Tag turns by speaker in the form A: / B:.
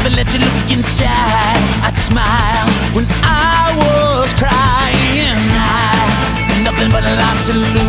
A: never let you look inside. I'd smile when I was crying. I nothing but a lot to lose.